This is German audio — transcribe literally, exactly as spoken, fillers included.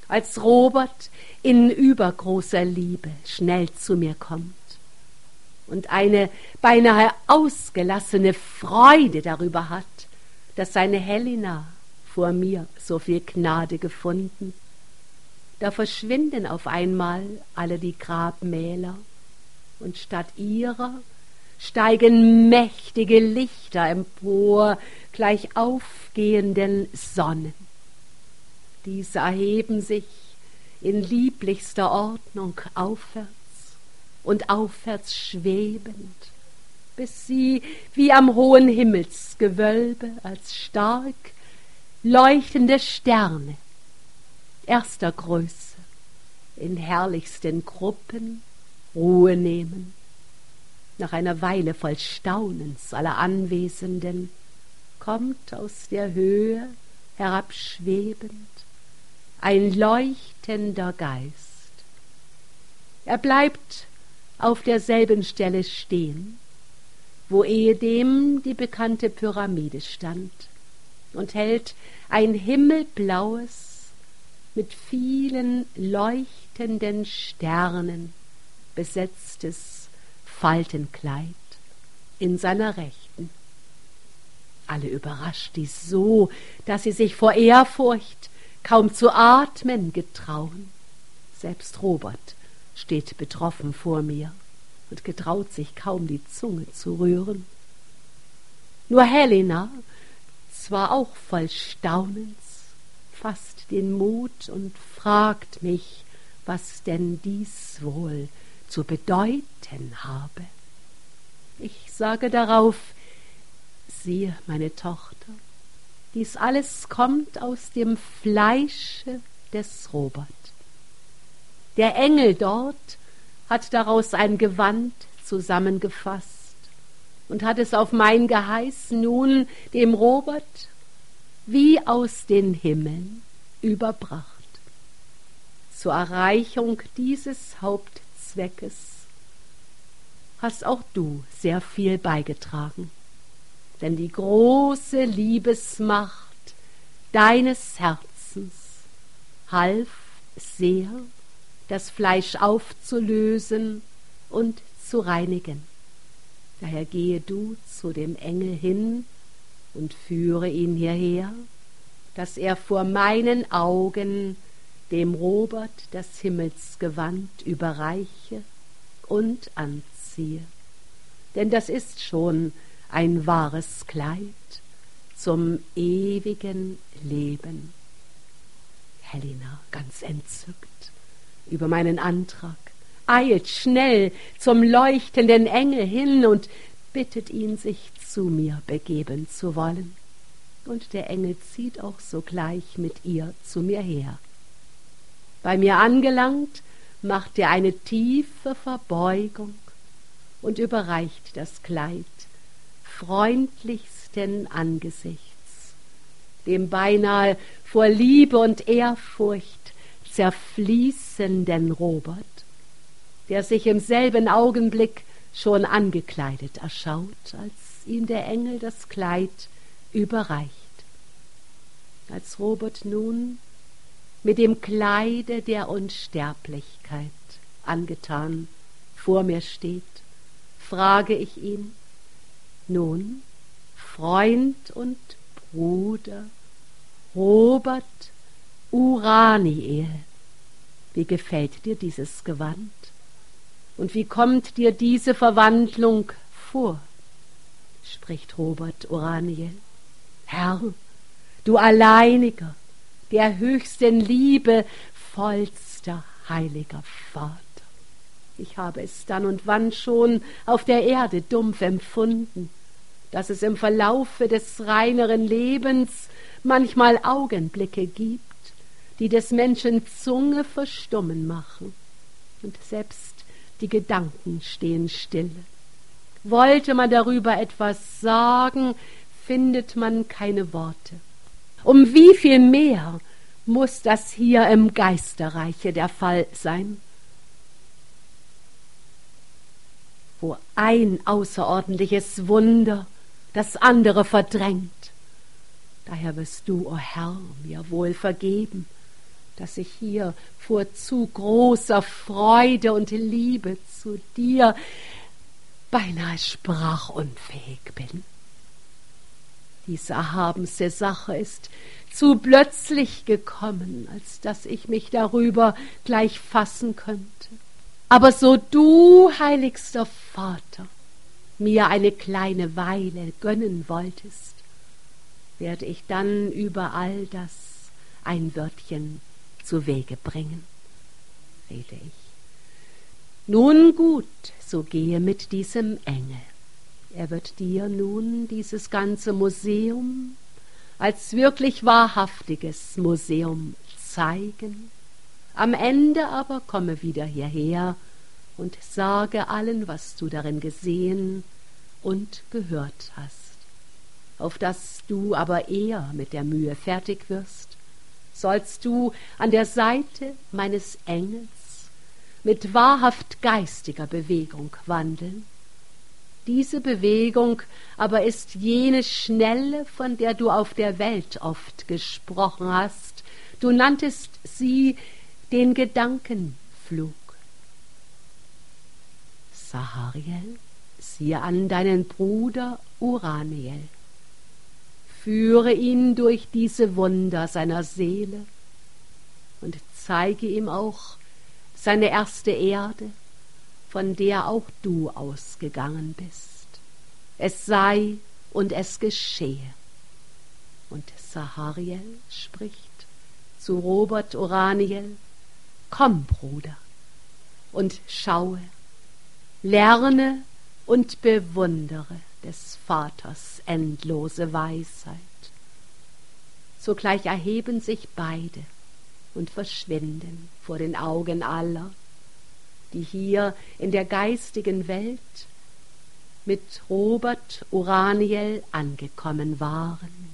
als Robert in übergroßer Liebe schnell zu mir kommt und eine beinahe ausgelassene Freude darüber hat, dass seine Helena vor mir so viel Gnade gefunden. Da verschwinden auf einmal alle die Grabmäler, und statt ihrer steigen mächtige Lichter empor, gleich aufgehenden Sonnen. Diese erheben sich in lieblichster Ordnung aufwärts und aufwärts schwebend, bis sie wie am hohen Himmelsgewölbe als stark leuchtende Sterne erster Größe in herrlichsten Gruppen Ruhe nehmen. Nach einer Weile voll Staunens aller Anwesenden kommt aus der Höhe herabschwebend ein leuchtender Geist. Er bleibt auf derselben Stelle stehen, wo ehedem die bekannte Pyramide stand, und hält ein himmelblaues, mit vielen leuchtenden Sternen besetztes Faltenkleid in seiner Rechten. Alle überrascht dies so, dass sie sich vor Ehrfurcht kaum zu atmen getrauen. Selbst Robert steht betroffen vor mir und getraut sich kaum die Zunge zu rühren. Nur Helena, zwar auch voll Staunens, fasst den Mut und fragt mich, was denn dies wohl zu bedeuten habe. Ich sage darauf: Siehe, meine Tochter, dies alles kommt aus dem Fleische des Robert. Der Engel dort hat daraus ein Gewand zusammengefasst und hat es auf mein Geheiß nun dem Robert wie aus den Himmeln überbracht. Zur Erreichung dieses Hauptzweckes hast auch du sehr viel beigetragen, denn die große Liebesmacht deines Herzens half sehr, das Fleisch aufzulösen und zu reinigen. Daher gehe du zu dem Engel hin und führe ihn hierher, dass er vor meinen Augen dem Robert das Himmelsgewand überreiche und anziehe. Denn das ist schon ein wahres Kleid zum ewigen Leben. Helena, ganz entzückt über meinen Antrag, eilt schnell zum leuchtenden Engel hin und bittet ihn, sich zu mir begeben zu wollen. Und der Engel zieht auch sogleich mit ihr zu mir her. Bei mir angelangt, macht er eine tiefe Verbeugung und überreicht das Kleid freundlichsten Angesichts, dem beinahe vor Liebe und Ehrfurcht zerfließenden Robert, der sich im selben Augenblick schon angekleidet erschaut, als ihm der Engel das Kleid überreicht. Als Robert nun mit dem Kleide der Unsterblichkeit angetan vor mir steht, frage ich ihn: Nun, Freund und Bruder, Robert Uraniel, wie gefällt dir dieses Gewand? Und wie kommt dir diese Verwandlung vor? Spricht Robert Uraniel: Herr, du alleiniger, der höchsten Liebe, vollster heiliger Vater. Ich habe es dann und wann schon auf der Erde dumpf empfunden, dass es im Verlaufe des reineren Lebens manchmal Augenblicke gibt, die des Menschen Zunge verstummen machen, und selbst die Gedanken stehen stille. Wollte man darüber etwas sagen, findet man keine Worte. Um wie viel mehr muss das hier im Geisterreiche der Fall sein, wo ein außerordentliches Wunder das andere verdrängt. Daher wirst du, o Herr, mir wohl vergeben, dass ich hier vor zu großer Freude und Liebe zu dir beinahe sprachunfähig bin. Diese erhabenste Sache ist zu plötzlich gekommen, als dass ich mich darüber gleich fassen könnte. Aber so du, heiligster Vater, mir eine kleine Weile gönnen wolltest, werde ich dann über all das ein Wörtchen zu Wege bringen, rede ich. Nun gut, so gehe mit diesem Engel. Er wird dir nun dieses ganze Museum als wirklich wahrhaftiges Museum zeigen. Am Ende aber komme wieder hierher und sage allen, was du darin gesehen und gehört hast. Auf dass du aber eher mit der Mühe fertig wirst, sollst du an der Seite meines Engels mit wahrhaft geistiger Bewegung wandeln. Diese Bewegung aber ist jene schnelle, von der du auf der Welt oft gesprochen hast. Du nanntest sie den Gedankenflug. Sahariel, siehe an deinen Bruder Uraniel. Führe ihn durch diese Wunder seiner Seele und zeige ihm auch seine erste Erde, von der auch du ausgegangen bist. Es sei und es geschehe. Und Sahariel spricht zu Robert Uraniel: Komm, Bruder, und schaue, lerne und bewundere des Vaters endlose Weisheit. Sogleich erheben sich beide und verschwinden vor den Augen aller, die hier in der geistigen Welt mit Robert Uraniel angekommen waren.